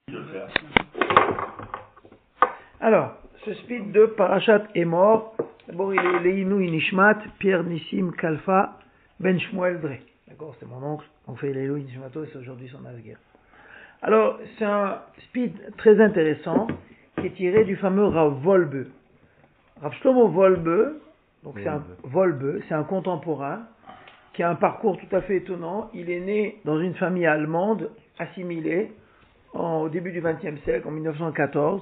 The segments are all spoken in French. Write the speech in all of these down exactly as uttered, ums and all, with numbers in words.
Alors, ce speed de Parashat est mort. D'abord, il est Leinu Inishmat, Pierre Nissim Kalfa, Ben Shmuel Dre. D'accord, c'est mon oncle. On fait Leinu Inishmato et c'est aujourd'hui son asguer. Alors, c'est un speed très intéressant qui est tiré du fameux Rav Wolbe. Rav Shlomo Wolbe, donc c'est un Wolbe, c'est un contemporain qui a un parcours tout à fait étonnant. Il est né dans une famille allemande assimilée en, au début du vingtième siècle, en mille neuf cent quatorze.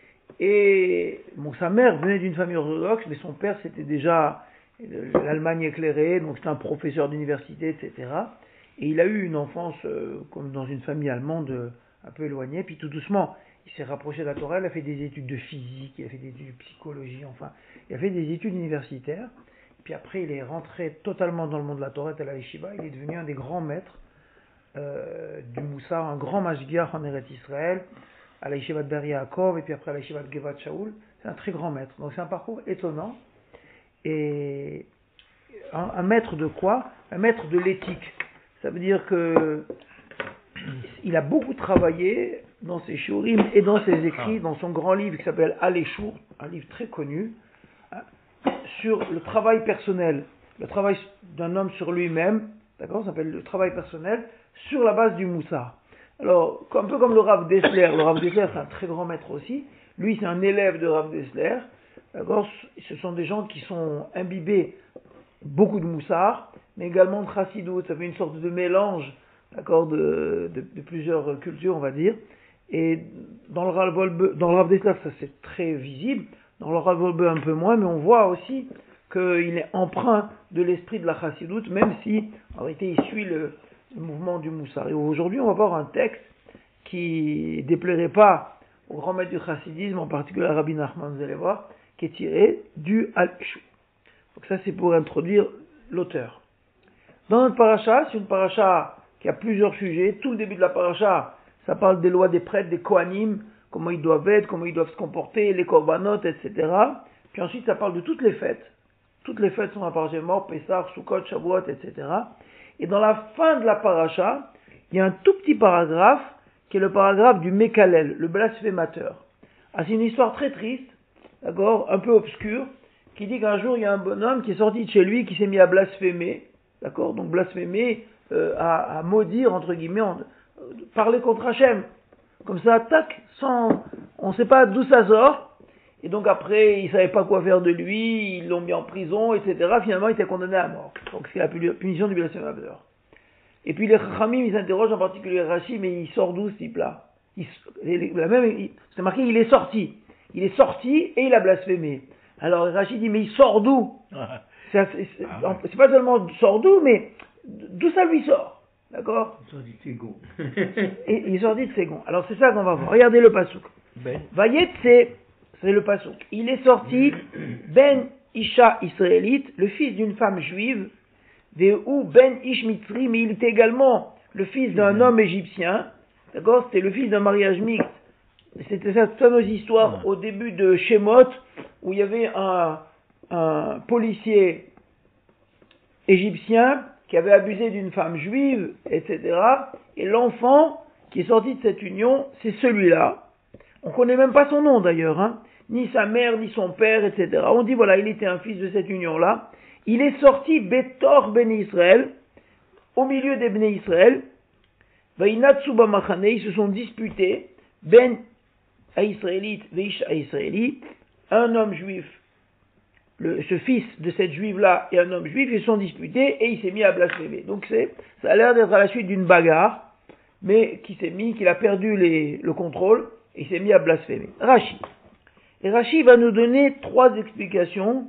Et bon, sa mère venait d'une famille orthodoxe, mais son père c'était déjà l'Allemagne éclairée, donc c'était un professeur d'université, et cetera. Et il a eu une enfance euh, comme dans une famille allemande euh, un peu éloignée. Puis tout doucement, il s'est rapproché de la Torah. Il a fait des études de physique, il a fait des études de psychologie, enfin, il a fait des études universitaires. Puis après, il est rentré totalement dans le monde de la Torah et à la Yeshiva. Il est devenu un des grands maîtres euh, du Moussar, un grand mashgiach en Eretz Israël, à la Yeshiva de Ber Yaakov et puis après à la Yeshiva de Gevat Shaul. C'est un très grand maître. Donc c'est un parcours étonnant. Et un, un maître de quoi? Un maître de l'éthique. Ça veut dire que il a beaucoup travaillé dans ses shurim et dans ses écrits, dans son grand livre qui s'appelle Aléchour, un livre très connu, sur le travail personnel, le travail d'un homme sur lui-même, d'accord, ça s'appelle le travail personnel, sur la base du Moussar. Alors, un peu comme le Rav Dessler, le Rav Dessler c'est un très grand maître aussi, lui c'est un élève de Rav Dessler, d'accord, ce sont des gens qui sont imbibés beaucoup de Moussar, mais également de Chassidut, ça fait une sorte de mélange, d'accord, de, de, de plusieurs cultures, on va dire, et dans le Rav Wolbe, dans le Rav Dessler, ça c'est très visible, dans le Rav Wolbe un peu moins, mais on voit aussi qu'il est empreint de l'esprit de la Chassidut, même si, en réalité, il suit le, le mouvement du Moussar. Et aujourd'hui, on va voir un texte qui déplairait pas au grand maître du Chassidisme, en particulier à Rabbi Nachman, vous allez voir, qui est tiré du Al-Shu. Donc ça, c'est pour introduire l'auteur. Dans notre paracha, c'est une paracha qui a plusieurs sujets. Tout le début de la paracha, ça parle des lois des prêtres, des Kohanim, comment ils doivent être, comment ils doivent se comporter, les korbanot, et cetera. Puis ensuite, ça parle de toutes les fêtes. Toutes les fêtes sont dans la paracha mort, Pessah, Sukkot, Shavuot, et cetera. Et dans la fin de la paracha, il y a un tout petit paragraphe qui est le paragraphe du Mekalel, le blasphémateur. Ah, c'est une histoire très triste, d'accord, un peu obscure, qui dit qu'un jour, il y a un bonhomme qui est sorti de chez lui, qui s'est mis à blasphémer, d'accord, donc blasphémer, euh, à, à maudire, entre guillemets, en, euh, parler contre Hachem. Comme ça, tac, sans, on ne sait pas d'où ça sort. Et donc après, ils ne savaient pas quoi faire de lui, ils l'ont mis en prison, et cetera. Finalement, il était condamné à mort. Donc c'est la punition du blasphémateur. Et puis les Chachamim, ils s'interrogent en particulier Rashi, mais il sort d'où ce type-là? il, la même, il, C'est marqué, il est sorti. Il est sorti et il a blasphémé. Alors Rashi dit, mais il sort d'où? C'est, c'est, c'est, ah ouais. c'est pas seulement sort d'où, mais d'où ça lui sort? D'accord? Il sortit de Ségon. Et il sortit de Ségon. Alors c'est ça qu'on va voir. Regardez le pasouk. Ben. Vayetse, c'est le pasouk. Il est sorti Ben Isha israélite, le fils d'une femme juive, ou Ben Ish Mitzri, mais il était également le fils d'un homme égyptien. D'accord? C'était le fils d'un mariage mixte. C'était ça, toute nos histoires au début de Shemot, où il y avait un, un policier égyptien qui avait abusé d'une femme juive, et cetera. Et l'enfant qui est sorti de cette union, c'est celui-là. On ne connaît même pas son nom d'ailleurs, hein, ni sa mère, ni son père, et cetera. On dit voilà, il était un fils de cette union-là. Il est sorti Betor Ben Israël, au milieu des Ben Israël. Vainatsuba Machane, ils se sont disputés. Ben Israélite, Veish Israélite, un homme juif. Le, ce fils de cette juive-là et un homme juif, ils se sont disputés et il s'est mis à blasphémer. Donc c'est, ça a l'air d'être à la suite d'une bagarre, mais qui s'est mis, qu'il a perdu les, le contrôle et il s'est mis à blasphémer. Rashi. Et Rashi va nous donner trois explications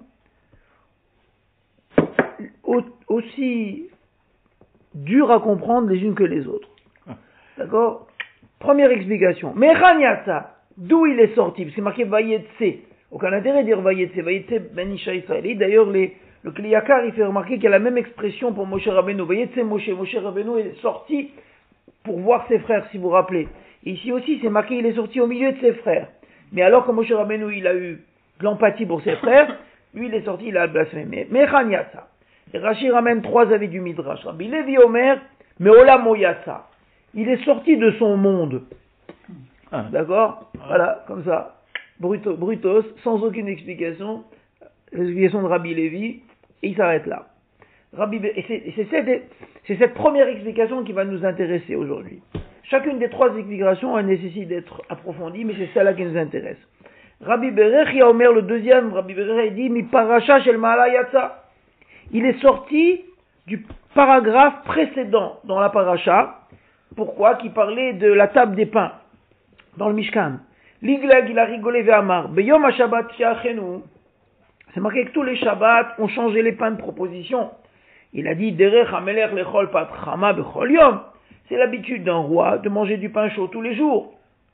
au, aussi dures à comprendre les unes que les autres. D'accord? Première explication. Mechaniatsa, d'où il est sorti? Parce que c'est marqué Vayetse. Aucun intérêt de dire Vayetse, Vayetse Ben Isha Israëli. D'ailleurs, les, le Kliyakar, il fait remarquer qu'il y a la même expression pour Moshe Rabbeinu. Vayetse Moshe, Moshe Rabbeinu est sorti pour voir ses frères, si vous vous rappelez. Et ici aussi, c'est marqué, il est sorti au milieu de ses frères. Mais alors que Moshe Rabbeinu, il a eu de l'empathie pour ses frères, lui, il est sorti, il a blasphémé. Mechan Yatsa. Et Rashi ramène trois avis du Midrash. Rabbi Levi Omer, Meolam Yatsa. Il est sorti de son monde. Ah. D'accord ah. Voilà, comme ça. Bruto, brutos, sans aucune explication. L'explication de Rabbi Lévi, et il s'arrête là. Rabbi, et c'est, et c'est, cette, c'est cette première explication qui va nous intéresser aujourd'hui. Chacune des trois explications, elle nécessite d'être approfondie, mais c'est celle-là qui nous intéresse. Rabbi Berech, il a omer le deuxième, Rabbi Berech, il dit, mi paracha shel ma'ala yatsa. Il est sorti du paragraphe précédent dans la paracha. Pourquoi? Qui parlait de la table des pains dans le Mishkan. L'Iglag, il a rigolé vers Amar. Beyom ha-Shabbat shi'achenu. C'est marqué que tous les Shabbats ont changé les pains de proposition. Il a dit, Derech ha-melech lechol pat chama bechol yom. C'est l'habitude d'un roi de manger du pain chaud tous les jours.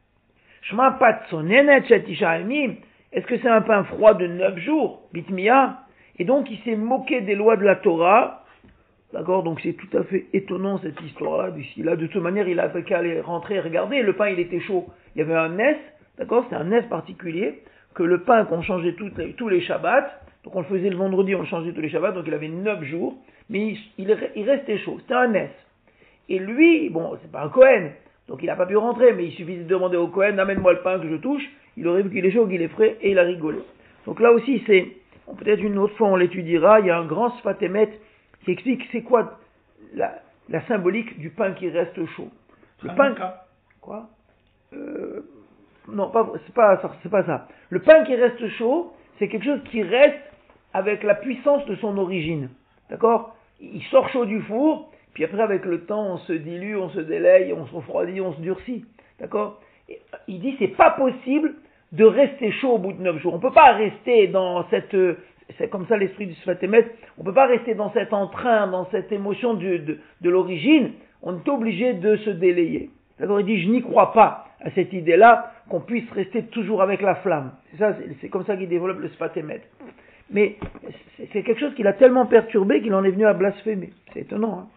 Shma pat sonenet shet tisha yamim. Est-ce que c'est un pain froid de neuf jours? Bitmiya. Et donc, il s'est moqué des lois de la Torah. D'accord? Donc, c'est tout à fait étonnant, cette histoire-là. Là, de toute manière, il avait qu'à aller rentrer et regarder. Le pain, il était chaud. Il y avait un nes. D'accord? C'était un nes particulier. Que le pain qu'on changeait toutes les, tous les Shabbats, donc on le faisait le vendredi, on le changeait tous les Shabbats, donc il avait neuf jours, mais il, il, il restait chaud, c'était un nes. Et lui, bon, c'est pas un Kohen, donc il n'a pas pu rentrer, mais il suffisait de demander au Kohen, amène-moi le pain que je touche, il aurait vu qu'il est chaud, qu'il est frais, et il a rigolé. Donc là aussi, c'est, peut-être une autre fois on l'étudiera, il y a un grand Sfat Emet qui explique c'est quoi la, la symbolique du pain qui reste chaud. Le pain, quoi euh, Non, pas, c'est pas, c'est pas ça. Le pain qui reste chaud, c'est quelque chose qui reste avec la puissance de son origine. D'accord? Il sort chaud du four, puis après avec le temps, on se dilue, on se délaye, on se refroidit, on se durcit. D'accord? Et il dit, c'est pas possible de rester chaud au bout de neuf jours. On peut pas rester dans cette, c'est comme ça l'esprit du Sfat Emet, on peut pas rester dans cet entrain, dans cette émotion de, de, de l'origine. On est obligé de se délayer. D'accord? Il dit, je n'y crois pas à cette idée-là, qu'on puisse rester toujours avec la flamme. C'est ça, c'est, c'est comme ça qu'il développe le Sfat Emet. Mais c'est, c'est quelque chose qui l'a tellement perturbé qu'il en est venu à blasphémer. C'est étonnant, hein.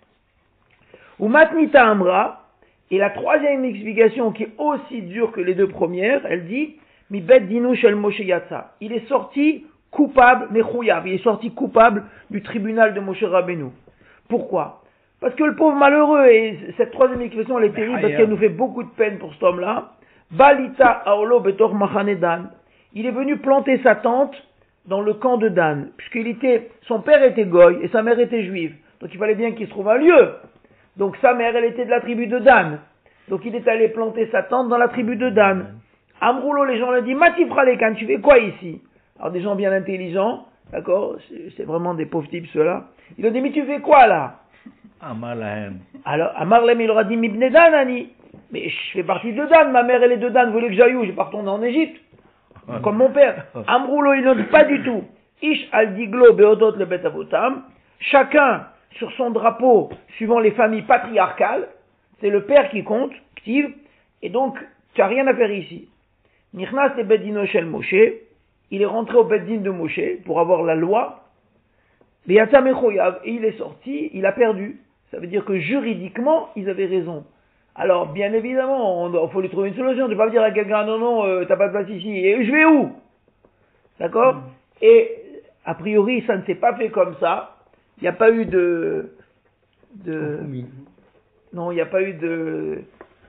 Ou Matnita Amra, et la troisième explication qui est aussi dure que les deux premières, elle dit, Mi bet dinu shel Moshe yatsa. Il est sorti coupable, mechouyav, il est sorti coupable du tribunal de Moshe Rabbeinu. Pourquoi? Parce que le pauvre malheureux, et cette troisième expression, elle est terrible parce qu'elle nous fait beaucoup de peine pour cet homme-là. Balita aolo betor machane Dan. Il est venu planter sa tente dans le camp de Dan, puisqu'il était, son père était goy et sa mère était juive. Donc il fallait bien qu'il se trouve un lieu. Donc sa mère, elle était de la tribu de Dan. Donc il est allé planter sa tente dans la tribu de Dan. Amroulo, les gens lui ont dit, Matifra Lekan, tu fais quoi ici? Alors des gens bien intelligents, d'accord, c'est, c'est vraiment des pauvres types ceux-là. Ils ont dit, mais tu fais quoi là? Amarlahem. Alors, Amarlahem, il leur a dit, Mibne Dan, Ani. Mais je fais partie de Dan, ma mère elle est de Dan, vous voulez que j'aille où? Je vais pas retourner en Égypte. Comme mon père. Amroulo, il n'ont dit pas du tout. Ish al diglo beodot le bet avotam. Chacun sur son drapeau, suivant les familles patriarcales. C'est le père qui compte, Ktiv. Et donc, tu n'as rien à faire ici. Nichnas le bedino shel Moshe. Il est rentré au beddin de Moshe pour avoir la loi. Et il est sorti, il a perdu. Ça veut dire que juridiquement, ils avaient raison. Alors, bien évidemment, il faut lui trouver une solution. Tu ne peux pas dire à quelqu'un, non, non, euh, t'as pas de place ici. Et je vais où? D'accord? mmh. Et, a priori, ça ne s'est pas fait comme ça. Il n'y a pas eu de... de non, il n'y a pas eu de...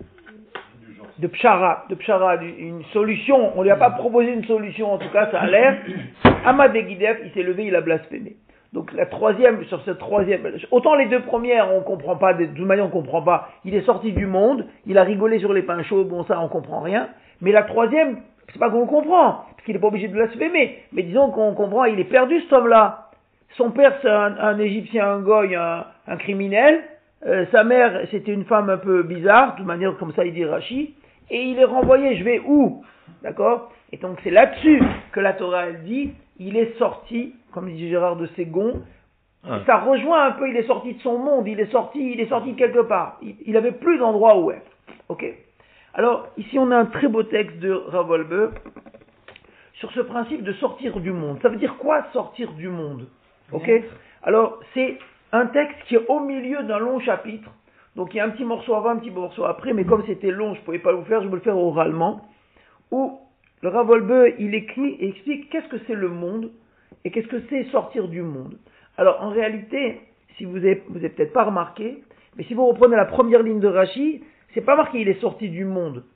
de pshara, de pshara, une solution. On ne lui a pas proposé une solution, en tout cas, ça a l'air. Ahmad Guidef, il s'est levé, il a blasphémé. Donc la troisième, sur cette troisième, autant les deux premières, on comprend pas, de toute manière on comprend pas. Il est sorti du monde, il a rigolé sur les pains chauds, bon ça on comprend rien. Mais la troisième, c'est pas qu'on comprend, parce qu'il est pas obligé de blasphémer. Mais disons qu'on comprend, il est perdu cet homme-là. Son père c'est un, un Égyptien, un goy, un, un criminel. Euh, sa mère c'était une femme un peu bizarre, de toute manière comme ça il dit Rachi. Et il est renvoyé, je vais où? D'accord? Et donc c'est là-dessus que la Torah elle dit, il est sorti, comme dit Gérard de Ségon, ah. Ça rejoint un peu, il est sorti de son monde, il est sorti, il est sorti de quelque part. Il, il avait plus d'endroit où être. Ok? Alors, ici on a un très beau texte de Rav Wolbe sur ce principe de sortir du monde. Ça veut dire quoi sortir du monde? Ok? Alors, c'est un texte qui est au milieu d'un long chapitre. Donc il y a un petit morceau avant, un petit morceau après, mais comme c'était long, je ne pouvais pas vous faire, je vais le faire oralement, où le Rav Wolbe, il écrit et explique qu'est-ce que c'est le monde et qu'est-ce que c'est sortir du monde. Alors en réalité, si vous avez, vous avez peut-être pas remarqué, mais si vous reprenez la première ligne de Rashi, c'est pas marqué il est sorti du monde.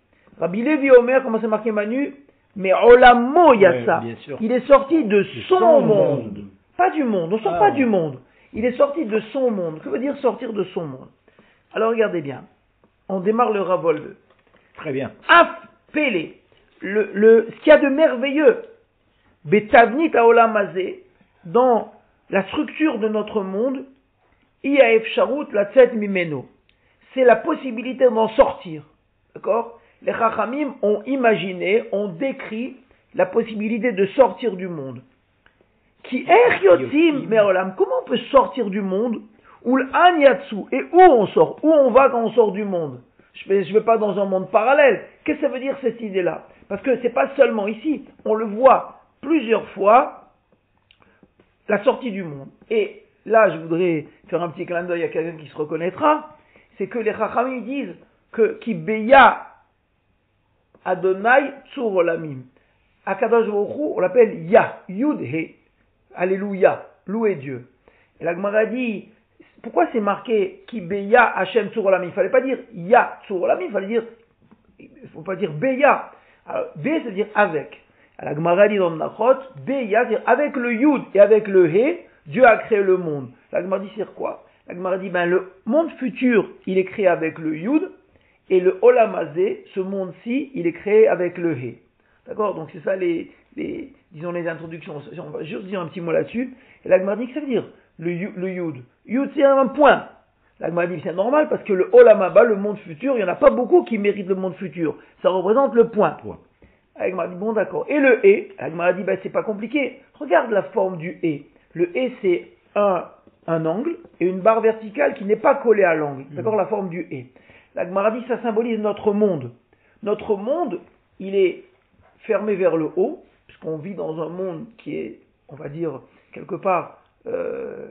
Rabbi Levi Omer, comment c'est marqué Manu? Mais Olamo Yatsa. Oui, il est sorti de son, son monde. monde. Pas du monde, on ne sort Ah. pas du monde. Il est sorti de son monde. Que veut dire sortir de son monde? Alors regardez bien. On démarre le Ravolve. Très bien. Appelé. Le, le, ce qu'il y a de merveilleux. Betavnit Aolamazé. Dans la structure de notre monde. Iaef Sharut Latzet Mimeno. C'est la possibilité d'en sortir. D'accord? Les Chachamim ont imaginé, ont décrit la possibilité de sortir du monde. Qui er yotzim me'olam. Comment on peut sortir du monde? Ou l'an yatsu. Et où on sort? Où on va quand on sort du monde? Je ne vais, vais pas dans un monde parallèle. Qu'est-ce que ça veut dire cette idée-là? Parce que c'est pas seulement ici. On le voit plusieurs fois, la sortie du monde. Et là, je voudrais faire un petit clin d'œil à quelqu'un qui se reconnaîtra. C'est que les Chachamim disent que qui beya Adonai Tzur Olamim. Akadosh Baruch Hu, on l'appelle Ya, Yud He. Alléluia, louez Dieu. Et la Gemara dit, pourquoi c'est marqué Ki Beya Hashem Tzur Olamim? Il ne fallait pas dire Ya Tzur Olamim, il fallait dire, il ne faut pas dire Beya. Alors, Be, c'est-à-dire avec. La Gemara dit dans le Nachot, Beya, c'est-à-dire avec le Yud et avec le He, Dieu a créé le monde. La Gemara dit, c'est quoi? La Gemara dit, ben, le monde futur, il est créé avec le Yud, et le Olamazé, ce monde-ci, il est créé avec le He. D'accord? Donc c'est ça les, les, disons les introductions. On va juste dire un petit mot là-dessus. Et la Gemara dit que ça veut dire le, le Yud. Yud, c'est un point. La Gemara dit c'est normal parce que le Olamaba, le monde futur, il n'y en a pas beaucoup qui méritent le monde futur. Ça représente le point. point. La Gemara dit bon d'accord. Et le He, la Gemara dit ben, c'est pas compliqué. Regarde la forme du He. Le He c'est un, un angle et une barre verticale qui n'est pas collée à l'angle. Mmh. D'accord? La forme du He. La Gemara dit ça symbolise notre monde. Notre monde, il est fermé vers le haut, puisqu'on vit dans un monde qui est, on va dire, quelque part euh,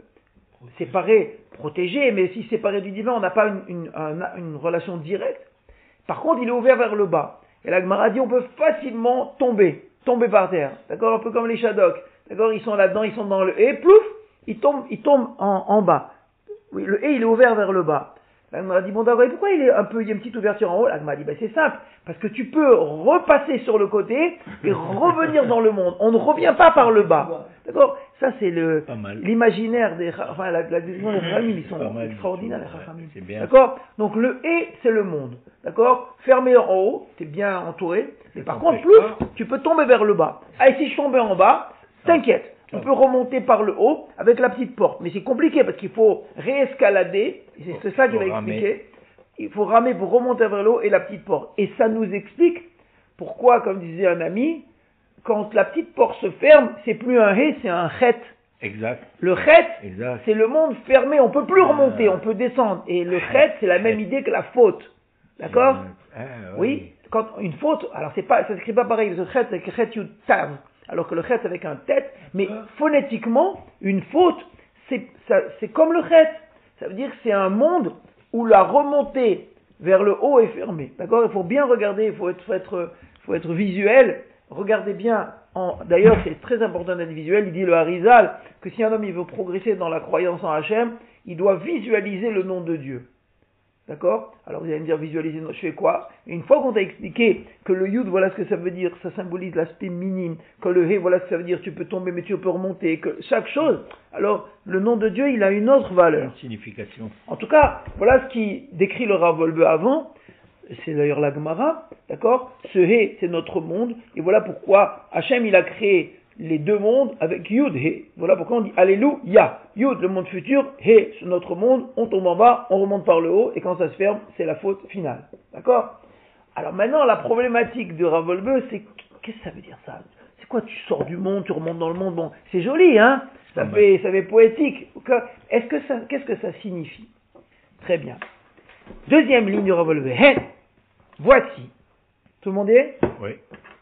séparé, protégé, mais si séparé du divin, on n'a pas une, une, une, une relation directe. Par contre, il est ouvert vers le bas. Et la Gemara dit on peut facilement tomber, tomber par terre. D'accord? Un peu comme les Shadok. D'accord? Ils sont là-dedans, ils sont dans le He, plouf, ils tombent, ils tombent en, en bas. Oui, le He, il est ouvert vers le bas. La Gemara dit, bon d'accord, et pourquoi il est un peu, il y a une petite ouverture en haut? La Gemara dit, ben c'est simple, parce que tu peux repasser sur le côté et revenir dans le monde. On ne revient pas par le bas. D'accord? Ça c'est le, l'imaginaire des, enfin la, la décision des Chachamim, ils sont extraordinaires les Chachamim. D'accord? Donc le He, c'est le monde. D'accord? Fermé en haut, t'es bien entouré, mais par contre, plouf, tu peux tomber vers le bas. Ah, et si je tombais en bas, t'inquiète. On peut remonter par le haut avec la petite porte. Mais c'est compliqué parce qu'il faut réescalader. Et c'est ça qu'il va expliquer. Il faut ramer pour remonter vers le haut et la petite porte. Et ça nous explique pourquoi, comme disait un ami, quand la petite porte se ferme, c'est plus un He, c'est un Chet. Exact. Le Chet, exact. C'est le monde fermé. On ne peut plus remonter, on peut descendre. Et le Chet, c'est la même idée que la faute. D'accord? Ah, oui. oui. Quand une faute, alors c'est pas, ça ne s'écrit pas pareil. Le Chet, c'est Chet Yud Tav. Alors que le chet avec un tête, mais phonétiquement, une faute, c'est, ça, c'est comme le chet. Ça veut dire que c'est un monde où la remontée vers le haut est fermée. D'accord? Il faut bien regarder, il faut être, faut être, faut être visuel. Regardez bien. En, d'ailleurs, c'est très important d'être visuel. Il dit le Harizal que si un homme il veut progresser dans la croyance en Hachem, il doit visualiser le nom de Dieu. D'accord? Alors vous allez me dire, visualiser, je fais quoi? Et une fois qu'on t'a expliqué que le Yud, voilà ce que ça veut dire, ça symbolise l'aspect minime, que le He, voilà ce que ça veut dire, tu peux tomber mais tu peux remonter, que chaque chose, alors le nom de Dieu, il a une autre valeur. Une signification. En tout cas, voilà ce qui décrit le Rav Wolbe avant, c'est d'ailleurs la Gemara, d'accord? Ce He, c'est notre monde, et voilà pourquoi Hachem, il a créé les deux mondes avec Yud, He. Voilà pourquoi on dit Alléluia. Yud, le monde futur, He, c'est notre monde, on tombe en bas, on remonte par le haut, et quand ça se ferme, c'est la faute finale. D'accord? Alors maintenant, la problématique de Rav Wolbe, c'est qu'est-ce que ça veut dire ça? C'est quoi, tu sors du monde, tu remontes dans le monde? Bon, c'est joli, hein? Ça fait, ça fait poétique. Est-ce que ça, qu'est-ce que ça signifie? Très bien. Deuxième ligne du Rav Wolbe. He, voici. Tout le monde est? Oui.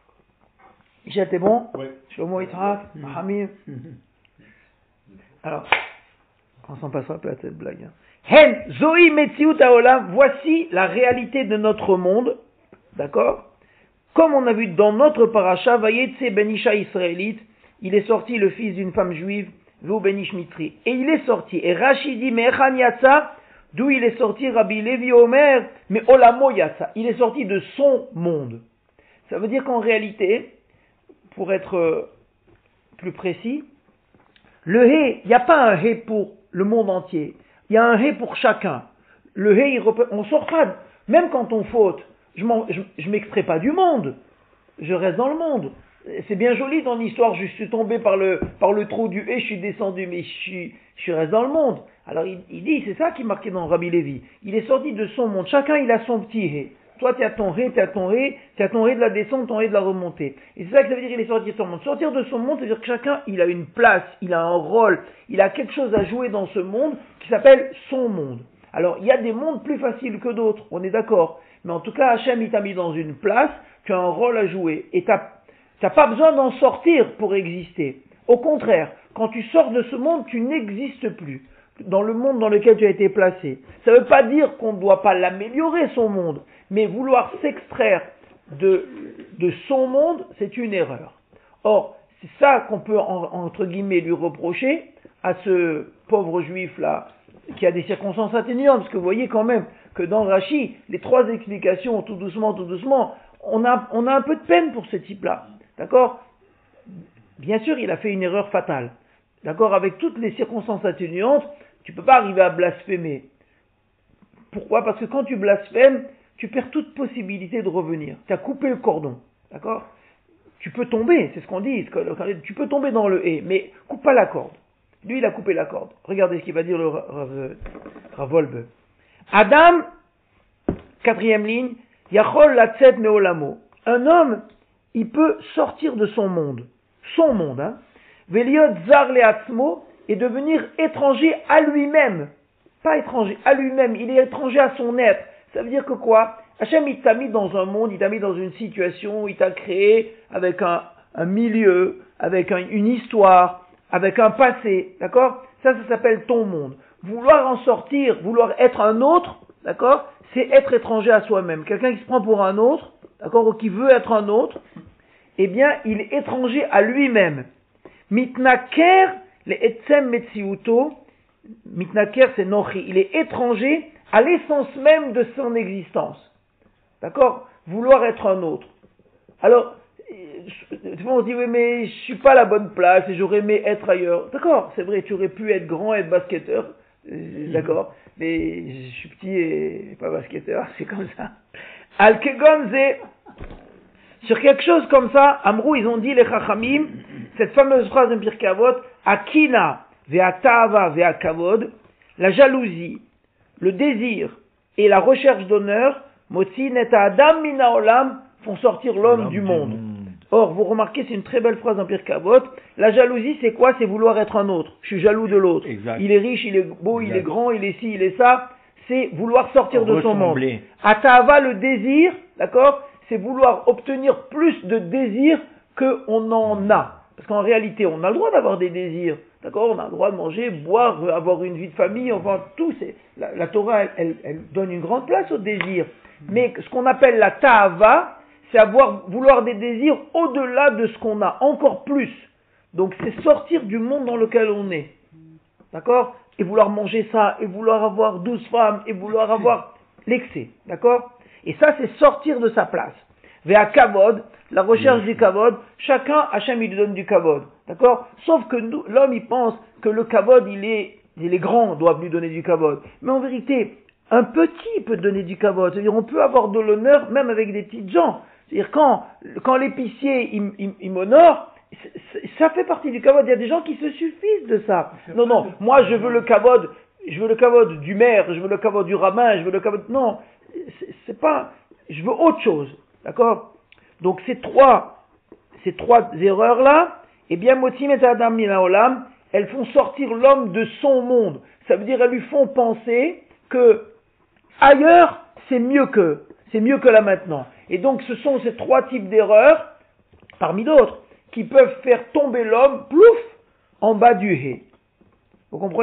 Michel, t'es bon? Oui. Shlomo Yitzhak, Mahamir. Alors, on s'en passera pas à cette blague. Hen, Zoï Metziut Haolam, voici la réalité de notre monde. D'accord? Comme on a vu dans notre paracha, Vayetse ben Isha israélite, il est sorti le fils d'une femme juive, Veu ben Ish Mitri. Et il est sorti. Et Rashi dit, Me'echan Yatsa, D'où il est sorti Rabbi Levi Omer, mais Olamo Yatsa. Il est sorti de son monde. Ça veut dire qu'en réalité, pour être plus précis, le hé, il n'y a pas un hé pour le monde entier. Il y a un hé pour chacun. Le hé, il repre... on sort pas, même quand on faute, je ne m'extrais pas du monde. Je reste dans le monde. C'est bien joli ton histoire, je suis tombé par le, par le trou du hé, je suis descendu, mais je suis, je reste dans le monde. Alors il, il dit, c'est ça qui est marqué dans Rabbi Lévi. Il est sorti de son monde. Chacun, il a son petit hé. Toi, tu as ton ré, tu as ton ré, tu as ton ré de la descente, ton ré de la remontée. Et c'est ça que ça veut dire qu'il est sorti de son monde. Sortir de son monde, ça veut dire que chacun, il a une place, il a un rôle, il a quelque chose à jouer dans ce monde qui s'appelle son monde. Alors, il y a des mondes plus faciles que d'autres, on est d'accord. Mais en tout cas, Hachem, il t'a mis dans une place, tu as un rôle à jouer. Et tu n'as pas besoin d'en sortir pour exister. Au contraire, quand tu sors de ce monde, tu n'existes plus dans le monde dans lequel tu as été placé. Ça ne veut pas dire qu'on ne doit pas l'améliorer, son monde, mais vouloir s'extraire de, de son monde, c'est une erreur. Or, c'est ça qu'on peut, en, entre guillemets, lui reprocher à ce pauvre juif-là, qui a des circonstances atténuantes, parce que vous voyez quand même que dans Rashi, les trois explications, tout doucement, tout doucement, on a, on a un peu de peine pour ce type-là. D'accord ? Bien sûr, il a fait une erreur fatale. D'accord ? Avec toutes les circonstances atténuantes, tu ne peux pas arriver à blasphémer. Pourquoi ? Parce que quand tu blasphèmes, tu perds toute possibilité de revenir. Tu as coupé le cordon. D'accord ? Tu peux tomber, c'est ce qu'on dit. Tu peux tomber dans le hé, mais coupe pas la corde. Lui, il a coupé la corde. Regardez ce qu'il va dire le Ravolbe. Adam, quatrième ligne, Yachol latzet meolamo. Un homme, il peut sortir de son monde. Son monde, hein. Veliot zar leatzmo, et devenir étranger à lui-même. Pas étranger, à lui-même. Il est étranger à son être. Ça veut dire que quoi ? Hachem, il t'a mis dans un monde, il t'a mis dans une situation, il t'a créé avec un, un milieu, avec un, une histoire, avec un passé. D'accord ? Ça, ça s'appelle ton monde. Vouloir en sortir, vouloir être un autre, d'accord ? C'est être étranger à soi-même. Quelqu'un qui se prend pour un autre, d'accord, ou qui veut être un autre, eh bien, il est étranger à lui-même. Mitnaker, le etzem metziuto, mitnaker c'est nochi, il est étranger à l'essence même de son existence. D'accord ? Vouloir être un autre. Alors, on se dit, oui, mais je suis pas à la bonne place et j'aurais aimé être ailleurs. D'accord, c'est vrai, tu aurais pu être grand et être basketteur. D'accord, mais je suis petit et pas basketteur, c'est comme ça. Al-Kegon, c'est sur quelque chose comme ça, Amrou, ils ont dit, les Chachamim, cette fameuse phrase de Pirkei Avot, Akina, ve'atava, ve'akavod, la jalousie, le désir et la recherche d'honneur, Motzi neta adam mina olam, font sortir l'homme, l'homme du, monde. du monde. Or, vous remarquez, c'est une très belle phrase dans Pirkei Avot. La jalousie, c'est quoi ? C'est vouloir être un autre. Je suis jaloux de l'autre. Exact. Il est riche, il est beau, exact. Il est grand, il est ci, il est ça. C'est vouloir sortir de son monde. Atava, le désir, d'accord ? C'est vouloir obtenir plus de désir qu'on en a. Parce qu'en réalité, on a le droit d'avoir des désirs. D'accord ? On a le droit de manger, boire, avoir une vie de famille, enfin tout. C'est, la, la Torah, elle, elle, elle donne une grande place au désir. Mais ce qu'on appelle la ta'ava, c'est avoir, vouloir des désirs au-delà de ce qu'on a, encore plus. Donc c'est sortir du monde dans lequel on est. D'accord ? Et vouloir manger ça, et vouloir avoir douze femmes, et vouloir avoir l'excès. D'accord ? Et ça, c'est sortir de sa place. Vea kavod, la recherche du kavod, chacun, Hachem, il lui donne du kavod. D'accord ? Sauf que nous, l'homme, il pense que le kavod, il est, les grands doivent lui donner du kavod. Mais en vérité, un petit peut donner du kavod. C'est-à-dire, on peut avoir de l'honneur même avec des petites gens. C'est-à-dire, quand, quand l'épicier, il, il, il m'honore, ça fait partie du kavod. Il y a des gens qui se suffisent de ça. Non, non, moi, je veux le kavod, je veux le kavod du maire, je veux le kavod du rabbin, je veux le kavod... Non, c'est, c'est pas... Je veux autre chose. D'accord ? Donc, ces trois, ces trois erreurs-là, eh bien, motim et adam mina olam, elles font sortir l'homme de son monde. Ça veut dire, elles lui font penser que ailleurs, c'est mieux que, c'est mieux que là maintenant. Et donc, ce sont ces trois types d'erreurs, parmi d'autres, qui peuvent faire tomber l'homme, plouf, en bas du hé. Vous comprenez ?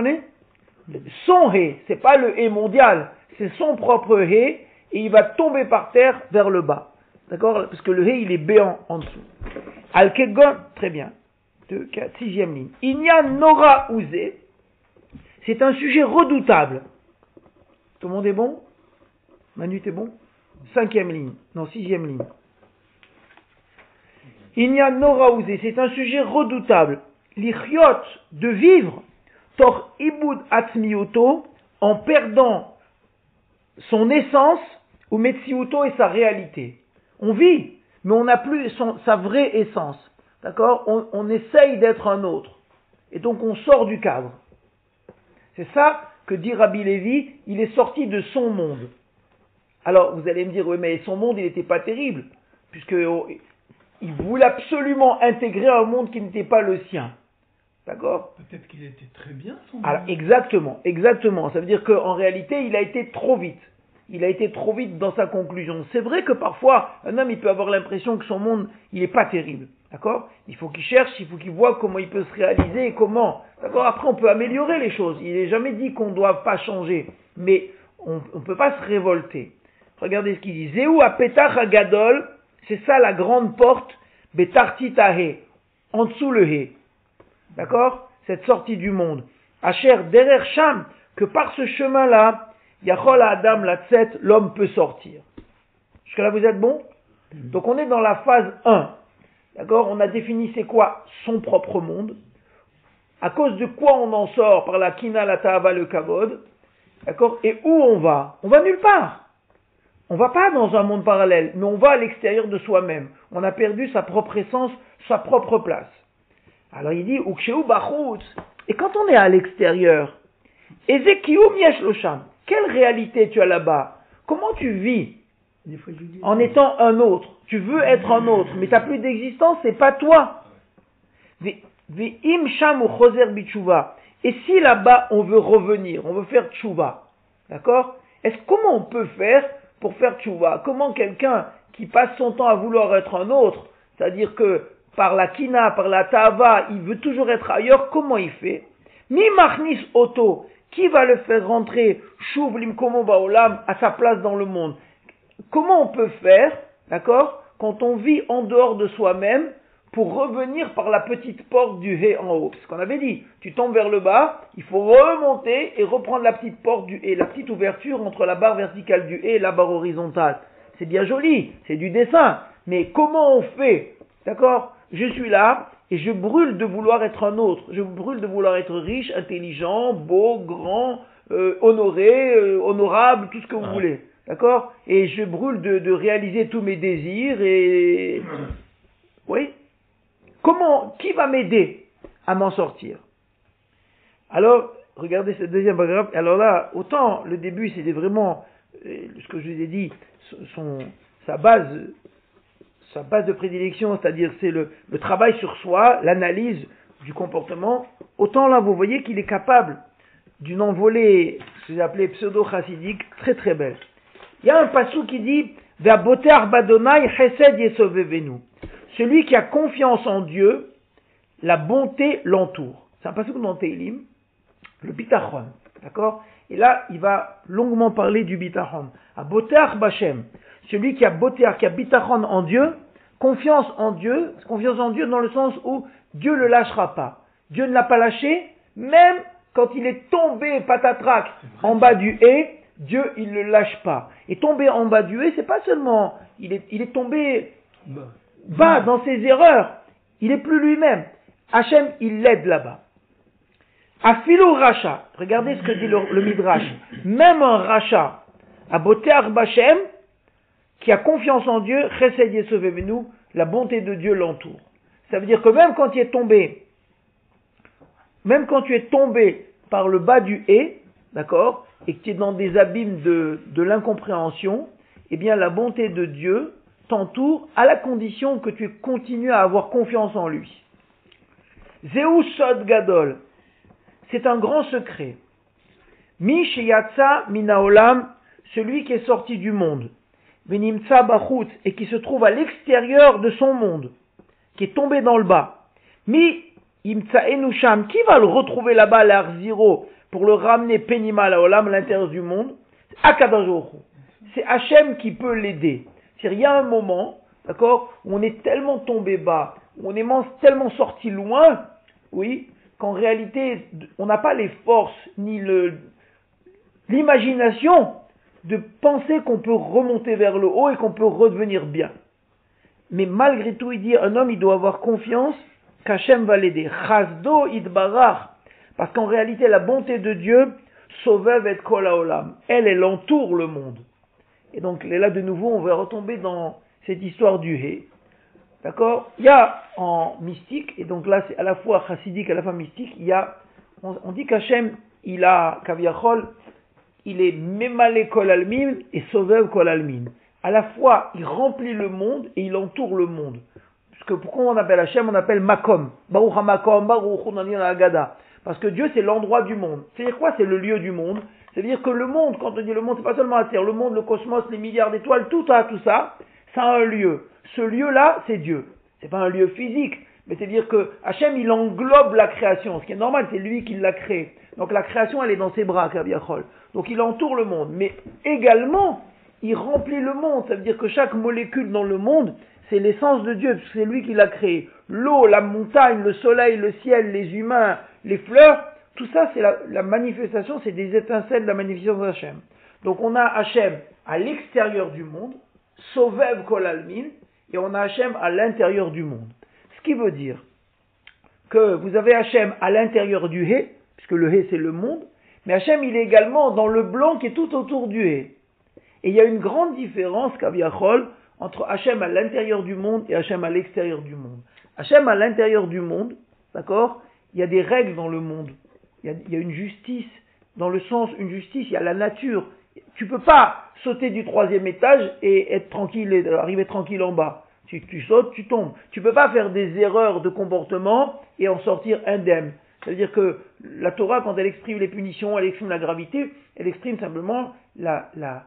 Son hé, c'est pas le hé mondial, c'est son propre hé, et il va tomber par terre vers le bas. D'accord ? Parce que le hé, il est béant en dessous. Al-Kegon, très bien. Deux, quatre, sixième ligne. Inyan Nora Ouzé, c'est un sujet redoutable. Tout le monde est bon? Manu, t'es bon? Cinquième ligne. Non, sixième ligne. Inyan Noraouzé, c'est un sujet redoutable. L'ichyot, de vivre, tor ibud atmiuto, en perdant son essence, ou metsiuto et sa réalité. On vit, mais on n'a plus son, sa vraie essence. D'accord? on, on essaye d'être un autre. Et donc on sort du cadre. C'est ça que dit Rabbi Lévi, il est sorti de son monde. Alors vous allez me dire, oui mais son monde il n'était pas terrible, puisque oh, il voulait absolument intégrer un monde qui n'était pas le sien. D'accord? Peut-être qu'il était très bien son Alors monde. exactement, exactement. Ça veut dire qu'en réalité il a été trop vite. Il a été trop vite dans sa conclusion. C'est vrai que parfois, un homme, il peut avoir l'impression que son monde, il n'est pas terrible. D'accord? Il faut qu'il cherche, il faut qu'il voit comment il peut se réaliser et comment. D'accord? Après, on peut améliorer les choses. Il n'est jamais dit qu'on ne doit pas changer. Mais on ne peut pas se révolter. Regardez ce qu'il dit. Zéou a petach agadol, c'est ça la grande porte, betartitahe, en dessous le he. D'accord? Cette sortie du monde. Asher derer sham, que par ce chemin-là, Yachol Adam Latzet, l'homme peut sortir. Jusque là, vous êtes bon? Donc on est dans la phase un. D'accord? On a défini c'est quoi son propre monde. À cause de quoi on en sort par la Kina, la Ta'ava, le Kavod. D'accord? Et où on va? On va nulle part. On va pas dans un monde parallèle, mais on va à l'extérieur de soi-même. On a perdu sa propre essence, sa propre place. Alors il dit, Uksheu Bachut. Et quand on est à l'extérieur, Ezekiyum Yesh Losham. Quelle réalité tu as là-bas? Comment tu vis en étant un autre? Tu veux être un autre, mais tu n'as plus d'existence, c'est pas toi. Et si là-bas on veut revenir, on veut faire tchouva, d'accord? Est-ce comment on peut faire pour faire tchouva? Comment quelqu'un qui passe son temps à vouloir être un autre, c'est-à-dire que par la kina, par la tava, il veut toujours être ailleurs, comment il fait? Mi machnis auto. Qui va le faire rentrer Shuv limkomo baolam à sa place dans le monde? Comment on peut faire, d'accord, quand on vit en dehors de soi-même pour revenir par la petite porte du Hé en haut? C'est ce qu'on avait dit. Tu tombes vers le bas, il faut remonter et reprendre la petite porte du Hé, la petite ouverture entre la barre verticale du Hé et la barre horizontale. C'est bien joli, c'est du dessin. Mais comment on fait? D'accord? Je suis là. Et je brûle de vouloir être un autre. Je brûle de vouloir être riche, intelligent, beau, grand, euh, honoré, euh, honorable, tout ce que vous voulez. D'accord? Et je brûle de, de réaliser tous mes désirs et... Oui? Comment, qui va m'aider à m'en sortir? Alors, regardez ce deuxième paragraphe. Alors là, autant le début, c'était vraiment, euh, ce que je vous ai dit, son, sa base... Sa base de prédilection, c'est-à-dire c'est le, le travail sur soi, l'analyse du comportement, autant là vous voyez qu'il est capable d'une envolée, ce que j'ai appelé pseudo-chassidique, très très belle. Il y a un passou qui dit « Ve'aboter badonai chesed yesovevenu » Celui qui a confiance en Dieu, la bonté l'entoure. C'est un passou dans Teilim, le bitachon, d'accord? Et là, il va longuement parler du bitachon. Aboter bachem, celui qui a boter, qui a bitachon en Dieu, confiance en Dieu, confiance en Dieu dans le sens où Dieu ne le lâchera pas. Dieu ne l'a pas lâché, même quand il est tombé patatrac en bas du hé, Dieu il ne le lâche pas. Et tomber en bas du hé, c'est pas seulement, il est, il est tombé bas dans ses erreurs, il est plus lui-même. Hachem, il l'aide là-bas. Afilo Racha, regardez ce que dit le, le Midrash, même un Racha, à Boter Bachem, qui a confiance en Dieu, Chesed Yesovevenu, la bonté de Dieu l'entoure. Ça veut dire que même quand tu es tombé, même quand tu es tombé par le bas du hé, d'accord, et que tu es dans des abîmes de, de l'incompréhension, eh bien la bonté de Dieu t'entoure à la condition que tu continues à avoir confiance en lui. Zéou Sod Gadol, c'est un grand secret. Mi Sheyatsa Minaolam, celui qui est sorti du monde. Venimtsa Bachut, et qui se trouve à l'extérieur de son monde, qui est tombé dans le bas. Mi Imtsa Enusham, qui va le retrouver là-bas, l'Arziro, pour le ramener Penima Laolam, à l'intérieur du monde? Akadosh Baruch Hu. C'est Hachem qui peut l'aider. C'est-à-dire, il y a un moment, d'accord, où on est tellement tombé bas, où on est tellement sorti loin, oui, qu'en réalité, on n'a pas les forces, ni le, l'imagination de penser qu'on peut remonter vers le haut et qu'on peut redevenir bien. Mais malgré tout, il dit, un homme, il doit avoir confiance qu'Hachem va l'aider. Chasdo idbarach. Parce qu'en réalité, la bonté de Dieu, sauvev et kol haolam. Elle, elle entoure le monde. Et donc, là, de nouveau, on va retomber dans cette histoire du Hé. D'accord? Il y a en mystique, et donc là, c'est à la fois chassidique, à la fois mystique, il y a, on, on dit qu'Hachem, il a, Kaviachol, il est Memale Kol Almin et Sovev Kol Almin. À la fois, il remplit le monde et il entoure le monde. Parce que pourquoi on appelle Hachem? On appelle Makom. Baruch HaMakom, Baruch Hu Nani Agada. Parce que Dieu, c'est l'endroit du monde. C'est-à-dire quoi? C'est le lieu du monde. C'est-à-dire que le monde, quand on dit le monde, c'est pas seulement la Terre. Le monde, le cosmos, les milliards d'étoiles, tout ça, tout ça, ça a un lieu. Ce lieu-là, c'est Dieu. C'est pas un lieu physique. Mais c'est-à-dire que Hachem, il englobe la création. Ce qui est normal, c'est lui qui l'a créé. Donc la création, elle est dans ses bras, Kaviachol. Donc il entoure le monde. Mais également, il remplit le monde. Ça veut dire que chaque molécule dans le monde, c'est l'essence de Dieu, parce que c'est lui qui l'a créé. L'eau, la montagne, le soleil, le ciel, les humains, les fleurs, tout ça, c'est la, la manifestation, c'est des étincelles de la manifestation d'Hachem. Donc on a Hachem à l'extérieur du monde, Sovev Kol Almin, et on a Hachem à l'intérieur du monde. Ce qui veut dire que vous avez Hachem à l'intérieur du Hé, puisque le Hé c'est le monde, mais Hachem il est également dans le blanc qui est tout autour du Hé. Et il y a une grande différence, Kaviachol, entre Hachem à l'intérieur du monde et Hachem à l'extérieur du monde. Hachem à l'intérieur du monde, d'accord, il y a des règles dans le monde, il y a, il y a une justice, dans le sens, une justice, il y a la nature. Tu peux pas sauter du troisième étage et être tranquille, et arriver tranquille en bas. Si tu sautes, tu tombes. Tu peux pas faire des erreurs de comportement et en sortir indemne. C'est-à-dire que la Torah, quand elle exprime les punitions, elle exprime la gravité, elle exprime simplement la, la,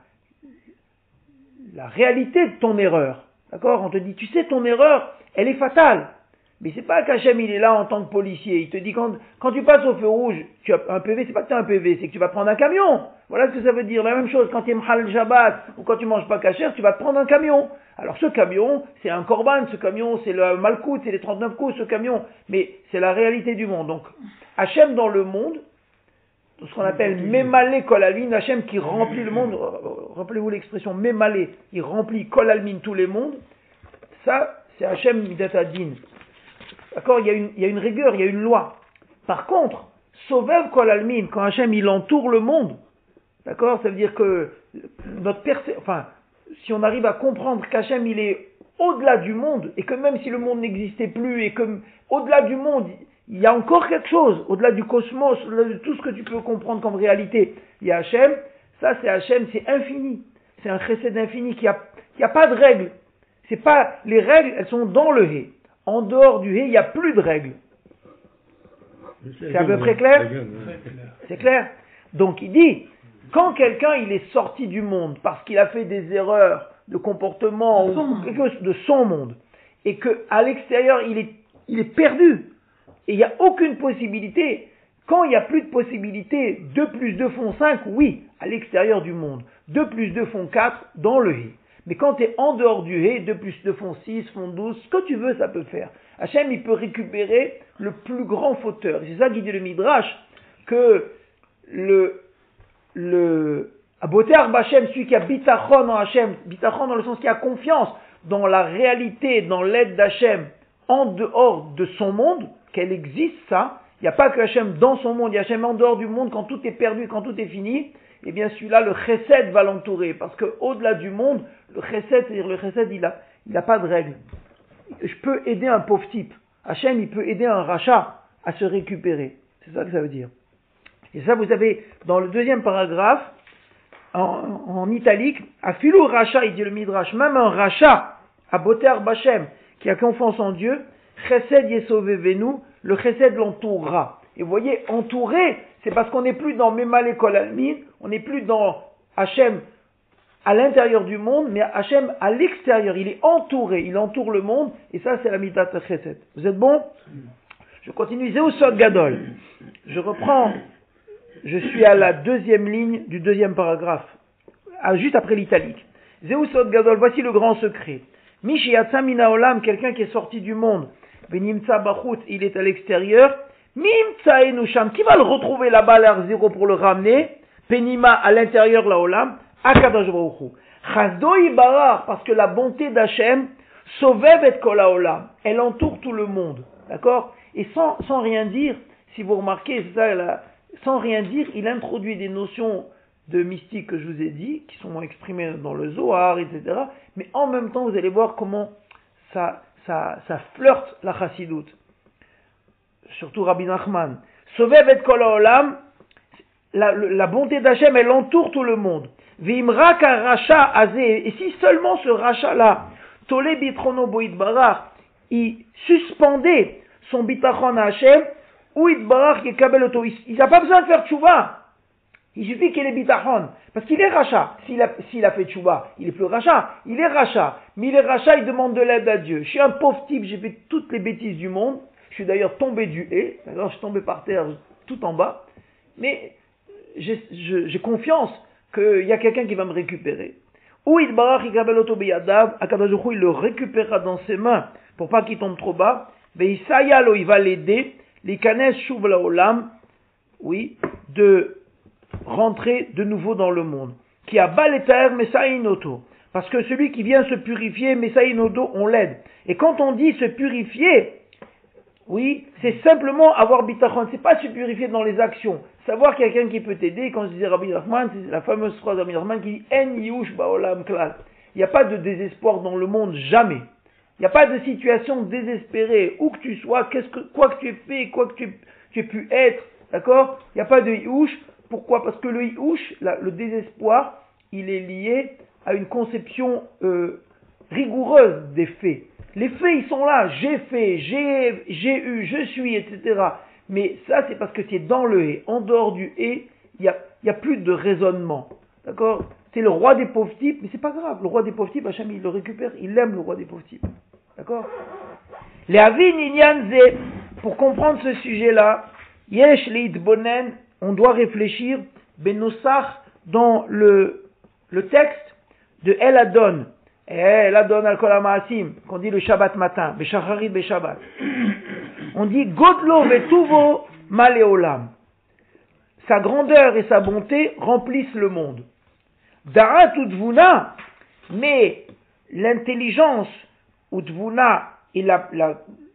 la réalité de ton erreur. D'accord? On te dit, tu sais, ton erreur, elle est fatale. Mais c'est pas qu'Hachem, il est là en tant que policier. Il te dit, quand, quand tu passes au feu rouge, tu as un P V, c'est pas que tu as un P V, c'est que tu vas prendre un camion. Voilà ce que ça veut dire. La même chose, quand tu es Mchal Shabbat, ou quand tu manges pas kasher, tu vas te prendre un camion. Alors ce camion, c'est un korban, ce camion, c'est le malkout, c'est les trente-neuf coups, ce camion. Mais c'est la réalité du monde. Donc, Hachem dans le monde, ce qu'on appelle Memale Kol Almin, Hachem qui remplit le monde, rappelez-vous l'expression Memale, il remplit Kol Almin tous les mondes, ça, c'est Hachem Midat Adin. D'accord, il y a une, il y a une rigueur, il y a une loi. Par contre, Sovev Kol Almin, quand Hachem il entoure le monde, d'accord, ça veut dire que notre percé... enfin, si on arrive à comprendre qu'Hachem il est au-delà du monde, et que même si le monde n'existait plus, et que au-delà du monde, il y a encore quelque chose, au-delà du cosmos, au-delà de tout ce que tu peux comprendre comme réalité, il y a Hachem, ça c'est Hachem, c'est infini. C'est un chesed infini qui a, qui a pas de règles. C'est pas, les règles, elles sont dans le Hé. En dehors du Hé, il n'y a plus de règles. C'est à peu près clair? C'est clair? Donc il dit, quand quelqu'un il est sorti du monde parce qu'il a fait des erreurs de comportement ou quelque chose de son monde, et qu'à l'extérieur il est, il est perdu, et il n'y a aucune possibilité, quand il n'y a plus de possibilité, deux plus deux font cinq, oui, à l'extérieur du monde. deux plus deux font quatre dans le Hé. Mais quand tu es en dehors du Hé, deux plus deux font six, font douze, ce que tu veux, ça peut faire. Hachem, il peut récupérer le plus grand fauteur. C'est ça qui dit le Midrash, que le, le, Aboter Bachem, celui qui a bitachon en Hachem, bitachon dans le sens qui a confiance dans la réalité, dans l'aide d'Hachem, en dehors de son monde, qu'elle existe, ça. Il n'y a pas que Hachem dans son monde, il y a Hachem en dehors du monde, quand tout est perdu, quand tout est fini. Eh bien, celui-là, le chesed va l'entourer. Parce qu'au-delà du monde, le chesed, c'est-à-dire le chesed, il n'a il a pas de règle. Je peux aider un pauvre type. Hachem, il peut aider un rachat à se récupérer. C'est ça que ça veut dire. Et ça, vous avez, dans le deuxième paragraphe, en, en italique, Afilou rachat, il dit le Midrash, même un rachat, à Boter Bachem, qui a confiance en Dieu, chesed yesovevenu, le chesed l'entourera. Et vous voyez, entouré, c'est parce qu'on n'est plus dans Memale Kol Almin, on n'est plus dans Hachem à l'intérieur du monde, mais Hachem à l'extérieur. Il est entouré, il entoure le monde, et ça c'est la Midat Chesed. Vous êtes bon? Je continue. Zéou Sod Gadol. Je reprends, je suis à la deuxième ligne du deuxième paragraphe, juste après l'italique. Zéou Sod Gadol, voici le grand secret. Mishi Yatsa Mina Olam, quelqu'un qui est sorti du monde, Benimtsa Bachut, il est à l'extérieur. Mimtsa Enusham, qui va le retrouver là-bas, l'air zéro pour le ramener? Penima à l'intérieur la Olam, Akadosh Baruch Hu. Chasdo Ibarar, parce que la bonté d'Hachem, Sovev et Kol Olam, elle entoure tout le monde. D'accord? Et sans, sans rien dire, si vous remarquez, c'est ça, là, sans rien dire, il introduit des notions de mystique que je vous ai dit, qui sont exprimées dans le Zohar, et cetera. Mais en même temps, vous allez voir comment ça, ça, ça flirte la chassidoute. Surtout Rabbi Nachman. Sovev et Kol Olam, la, la bonté d'Hachem, elle entoure tout le monde. Vimra ka racha azé, et si seulement ce rachat-là, Tolé bitrono boïd barach, il suspendait son bitachon à Hachem, ou Itbarach qui kabel auto. Il n'a pas besoin de faire tchouva. Il suffit qu'il ait bitachon. Parce qu'il est rachat. S'il a, s'il a fait tchouva, il est plus rachat. Il est rachat. Mais il est rachat, il demande de l'aide à Dieu. Je suis un pauvre type, j'ai fait toutes les bêtises du monde. Je suis d'ailleurs tombé du haie. D'accord, je suis tombé par terre tout en bas. Mais j'ai, je, j'ai confiance qu'il y a quelqu'un qui va me récupérer. Ou Itbarach qui kabel auto beyadav, Akadosh Baruch Hu, il le récupérera dans ses mains pour pas qu'il tombe trop bas. Veisayalo, il va l'aider. Les canes chouv la olam, oui, de rentrer de nouveau dans le monde. Qui a baleter mesainoto. Parce que celui qui vient se purifier, mesainoto, on l'aide. Et quand on dit se purifier, oui, c'est simplement avoir bitachon. C'est pas se purifier dans les actions. Savoir quelqu'un qui peut t'aider. Quand je disais Rabbi Nachman, c'est la fameuse phrase de Rabbi Nachman qui dit En yush baolam klal. Il n'y a pas de désespoir dans le monde, jamais. Il n'y a pas de situation désespérée, où que tu sois, qu'est-ce que, quoi que tu aies fait, quoi que tu, tu aies pu être, d'accord? Il n'y a pas de hiouche. Pourquoi? Parce que le hiouche, le désespoir, il est lié à une conception euh, rigoureuse des faits. Les faits, ils sont là, j'ai fait, j'ai, j'ai eu, je suis, et cetera. Mais ça, c'est parce que tu es dans le hé. En dehors du hé, il n'y a, y a plus de raisonnement, d'accord? C'est le roi des pauvres types, mais c'est pas grave. Le roi des pauvres types, Hachem, il le récupère, il aime le roi des pauvres types. D'accord? Les avin inyan ze, pour comprendre ce sujet-là, yesh leitbonen, on doit réfléchir, benosach, dans le, le texte de El Adon, El Adon al kol ha'maasim, qu'on dit le Shabbat matin, beshacharit beshabbat. On dit Godlo vetuvo maleolam. Sa grandeur et sa bonté remplissent le monde. Da'at utvuna, mais l'intelligence utvuna et la, la,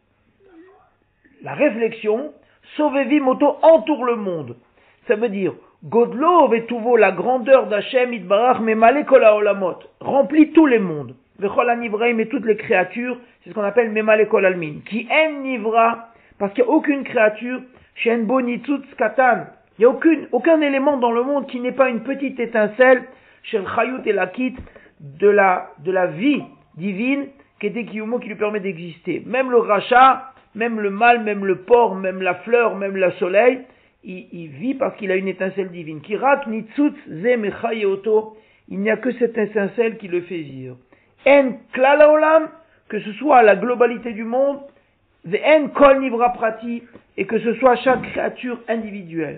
la réflexion, Sovevi moto entoure le monde. Ça veut dire Godlo vetuvo, la grandeur d'Hachem Itbarach memale kol haolamot, remplit tous les mondes. Vechol hanivraim, et toutes les créatures, c'est ce qu'on appelle memale kol almin. Qui en nivra, parce qu'il n'y a aucune créature, shen bo nitzutz katan, il n'y a aucune, aucun élément dans le monde qui n'est pas une petite étincelle, shel chayut et lakit, de la, de la vie divine, qui était kiyumo, qui lui permet d'exister. Même le rachat, même le mal, même le porc, même la fleur, même le soleil, il, il vit parce qu'il a une étincelle divine. Kirak nitzutz ze mechayeoto, il n'y a que cette étincelle qui le fait vivre. En klal haolam, que ce soit la globalité du monde, ve en kol nivra prati, et que ce soit chaque créature individuelle.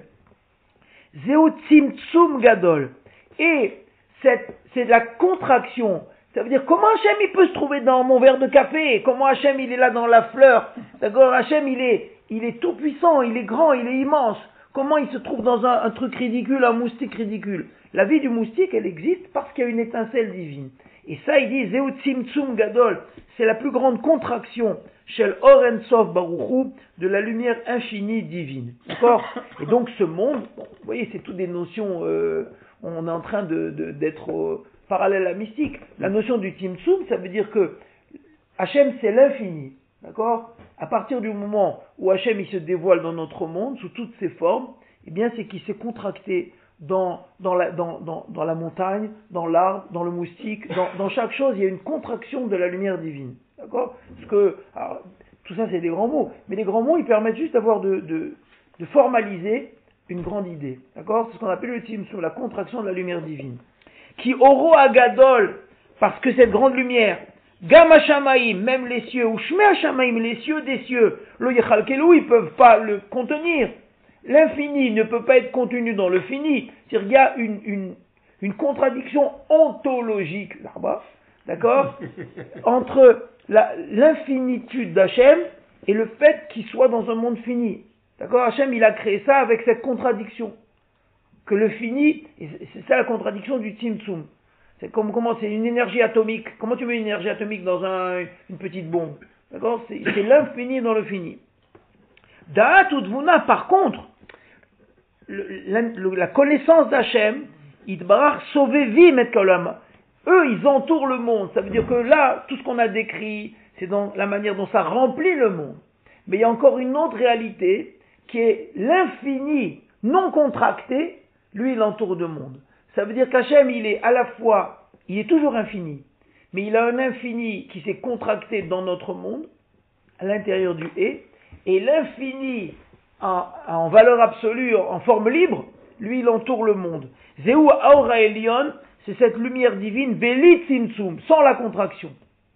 Zeu tzimtzum gadol, et cette, c'est de la contraction. Ça veut dire, comment Hachem il peut se trouver dans mon verre de café? Comment Hachem il est là dans la fleur? D'accord? Hachem il est, il est tout puissant, il est grand, il est immense. Comment il se trouve dans un, un truc ridicule, un moustique ridicule? La vie du moustique, elle existe parce qu'il y a une étincelle divine. Et ça, il dit, Zeu tzimtzum gadol, c'est la plus grande contraction, Shel Or En Sof Baruch Hu, de la lumière infinie divine. D'accord? Et donc ce monde, bon, vous voyez, c'est toutes des notions, euh, on est en train de, de, d'être euh, parallèle à la mystique. La notion du tzimtzum, ça veut dire que Hachem, c'est l'infini. D'accord? À partir du moment où Hachem, il se dévoile dans notre monde, sous toutes ses formes, eh bien, c'est qu'il s'est contracté dans, dans, la, dans, dans, dans la montagne, dans l'arbre, dans le moustique, dans, dans chaque chose, il y a une contraction de la lumière divine. D'accord? Parce que, alors, tout ça c'est des grands mots, mais les grands mots ils permettent juste d'avoir de, de, de formaliser une grande idée. D'accord? C'est ce qu'on appelle le tzimtzum, la contraction de la lumière divine. Qui oro agadol, parce que cette grande lumière, gam hashamaim, même les cieux, ou shme hashamaim, les cieux des cieux, lo yechalkelu, ils peuvent pas le contenir. L'infini ne peut pas être contenu dans le fini. C'est-à-dire qu'il y a une, une, une contradiction ontologique là-bas, d'accord, entre la, l'infinitude d'Hachem et le fait qu'il soit dans un monde fini. D'accord? Hachem, il a créé ça avec cette contradiction. que le fini, c'est ça la contradiction du Tzimtzum. C'est comme comment c'est une énergie atomique. Comment tu mets une énergie atomique dans un, une petite bombe? D'accord? C'est, c'est l'infini dans le fini. Da'at ou Dvuna, par contre, le, la, le, la connaissance d'Hachem, Yitbarach sauver vie met kolama. Eux, ils entourent le monde. Ça veut dire que là, tout ce qu'on a décrit, c'est dans la manière dont ça remplit le monde. Mais il y a encore une autre réalité qui est l'infini non contracté. Lui, il entoure le monde. Ça veut dire qu'Hachem, il est à la fois, il est toujours infini, mais il a un infini qui s'est contracté dans notre monde, à l'intérieur du et, et l'infini en, en valeur absolue, en forme libre, lui, il entoure le monde. Zéhu Aura Elion, c'est cette lumière divine, Belit Tzimtzum, sans la contraction.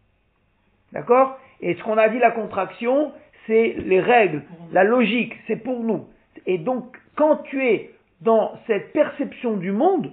D'accord? Et ce qu'on a dit, la contraction, c'est les règles, la logique, c'est pour nous. Et donc, quand tu es dans cette perception du monde,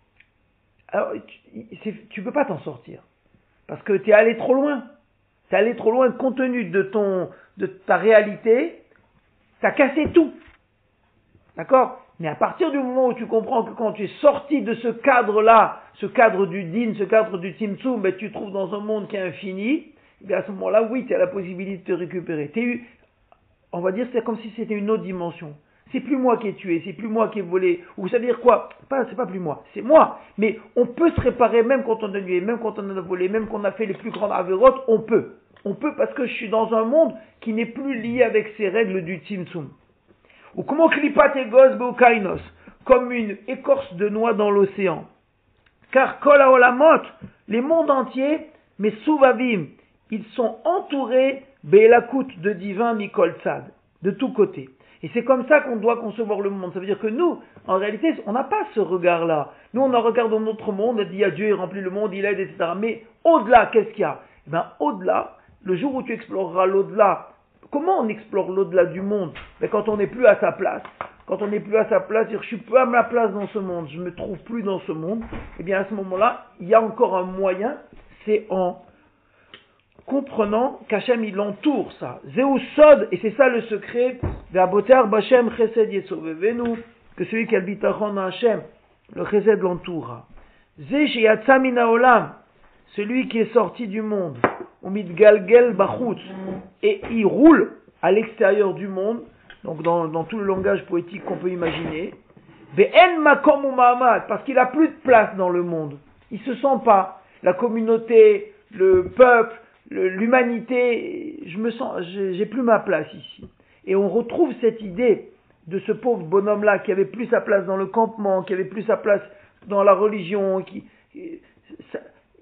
alors, tu ne peux pas t'en sortir. Parce que tu es allé trop loin. Tu es allé trop loin compte tenu de, ton, de ta réalité. Tu as cassé tout. D'accord? Mais à partir du moment où tu comprends que quand tu es sorti de ce cadre-là, ce cadre du din, ce cadre du tzimtzum, ben, tu te trouves dans un monde qui est infini, bien à ce moment-là, oui, tu as la possibilité de te récupérer. T'es eu, on va dire, c'est comme si c'était une autre dimension. C'est plus moi qui ai tué, c'est plus moi qui ai volé. Ou ça veut dire quoi? Pas, c'est pas plus moi, c'est moi. Mais on peut se réparer même quand on a tué, même quand on a volé, même quand on a fait les plus grandes avérotes, on peut. On peut parce que je suis dans un monde qui n'est plus lié avec ces règles du tzimtzum. Ou comment klipat egos beukainos, comme une écorce de noix dans l'océan. Car kol haolamot, les mondes entiers, mais souvavim, ils sont entourés be'elakut de divin mikol tzad, de tous côtés. Et c'est comme ça qu'on doit concevoir le monde. Ça veut dire que nous, en réalité, on n'a pas ce regard-là. Nous, on en regarde dans notre monde, on dit, ah, Dieu, il remplit le monde, il aide, et cetera. Mais au-delà, qu'est-ce qu'il y a? Eh bien, au-delà, le jour où tu exploreras l'au-delà, comment on explore l'au-delà du monde? Ben, quand on n'est plus à sa place. Quand on n'est plus à sa place, c'est-à-dire, je suis plus à ma place dans ce monde, je ne me trouve plus dans ce monde. Eh bien, à ce moment-là, il y a encore un moyen, c'est en comprenant qu'Hachem il entoure ça. Zéus Sod, et c'est ça le secret, Ve'abotar B'Hachem Chesed Yetzovevenu, que celui qui a le bitachon dans Hachem, le Chesed l'entourera. Zé Sheyatsa Min Haolam, celui qui est sorti du monde, Umid Galgel Bachutz, et il roule à l'extérieur du monde, donc dans, dans tout le langage poétique qu'on peut imaginer. Ve'en Makom U'Ma'amad, parce qu'il a plus de place dans le monde. Il se sent pas. La communauté, le peuple, l'humanité, je me sens, j'ai, j'ai plus ma place ici. Et on retrouve cette idée de ce pauvre bonhomme-là qui avait plus sa place dans le campement, qui avait plus sa place dans la religion, qui, ça,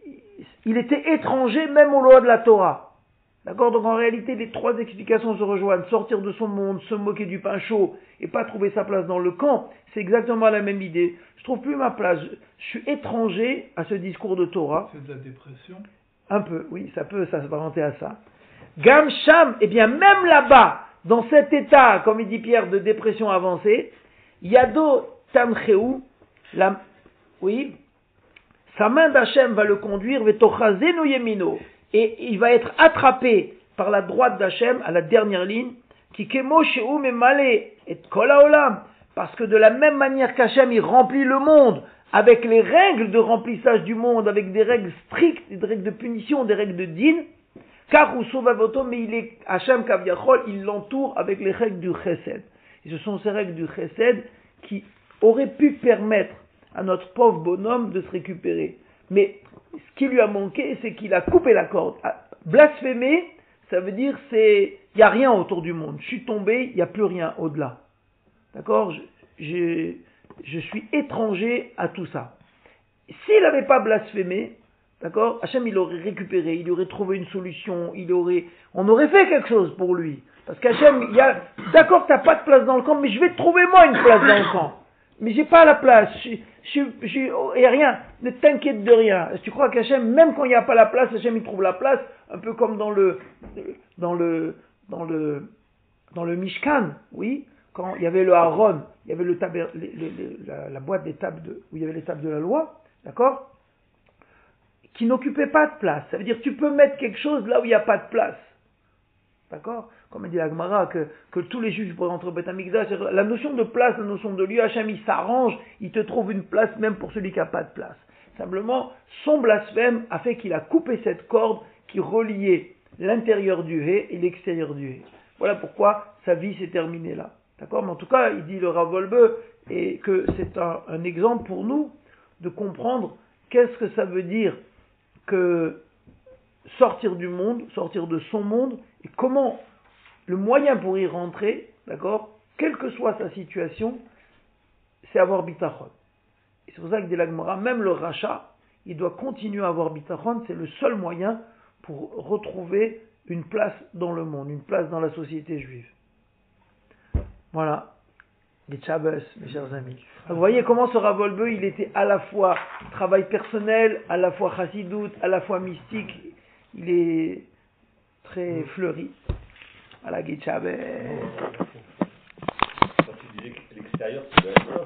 il était étranger même aux lois de la Torah. D'accord? Donc en réalité, les trois explications se rejoignent. Sortir de son monde, se moquer du pain chaud et pas trouver sa place dans le camp, c'est exactement la même idée. Je trouve plus ma place. Je, je suis étranger à ce discours de Torah. C'est de la dépression. Un peu, oui, ça peut s'apparenter à ça. Gam Sham, eh bien même là-bas, dans cet état, comme il dit Pierre, de dépression avancée, Yado Tamcheu, la, oui, sa main d'Hachem va le conduire, Vetochazenu Yemino, et il va être attrapé par la droite d'Hachem, à la dernière ligne, qui Kemo Sheu Memale et Kol Haolam, parce que de la même manière qu'Hachem, il remplit le monde, avec les règles de remplissage du monde, avec des règles strictes, des règles de punition, des règles de din, car ou Sovavoto, mais il est Hachem Kaviachol, il l'entoure avec les règles du Chesed. Et ce sont ces règles du Chesed qui auraient pu permettre à notre pauvre bonhomme de se récupérer. Mais ce qui lui a manqué, c'est qu'il a coupé la corde. Blasphémer, ça veut dire c'est il n'y a rien autour du monde. Je suis tombé, il n'y a plus rien au-delà. D'accord? je, je Je suis étranger à tout ça. S'il n'avait pas blasphémé, d'accord, Hachem il aurait récupéré, il aurait trouvé une solution, il aurait, on aurait fait quelque chose pour lui. Parce qu'Hachem, il y a, d'accord, t'as pas de place dans le camp, mais je vais te trouver moi une place dans le camp. Mais j'ai pas la place, je, je, je, oh, et rien, ne t'inquiète de rien. Tu crois qu'Hachem, même quand il n'y a pas la place, Hachem il trouve la place, un peu comme dans le, dans le, dans le, dans le Mishkan, oui. Quand il y avait le Aaron, il y avait le taber, le, le, le, la, la boîte des tables de, où il y avait les tables de la loi, d'accord, qui n'occupait pas de place. Ça veut dire que tu peux mettre quelque chose là où il n'y a pas de place. D'accord? Comme dit la Gemara, que, que tous les juifs pourraient rentrer au Beth Amikdash. La notion de place, la notion de lieu, Hachem, il s'arrange, il te trouve une place même pour celui qui n'a pas de place. Simplement, son blasphème a fait qu'il a coupé cette corde qui reliait l'intérieur du Hé et l'extérieur du Hé. Voilà pourquoi sa vie s'est terminée là. D'accord? Mais en tout cas, il dit le Rav Wolbe, et que c'est un, un exemple pour nous de comprendre qu'est-ce que ça veut dire que sortir du monde, sortir de son monde, et comment le moyen pour y rentrer, d'accord, quelle que soit sa situation, c'est avoir bitachon. Et c'est pour ça que dit la Gemara, même le rachat, il doit continuer à avoir bitachon, c'est le seul moyen pour retrouver une place dans le monde, une place dans la société juive. Voilà. Les Tchabbos, mes chers amis. Donc, vous voyez comment ce Rav Wolbe, il était à la fois travail personnel, à la fois chassidout, à la fois mystique. Il est très fleuri. Voilà, Tchabbos. Quand tu disais que l'extérieur, c'est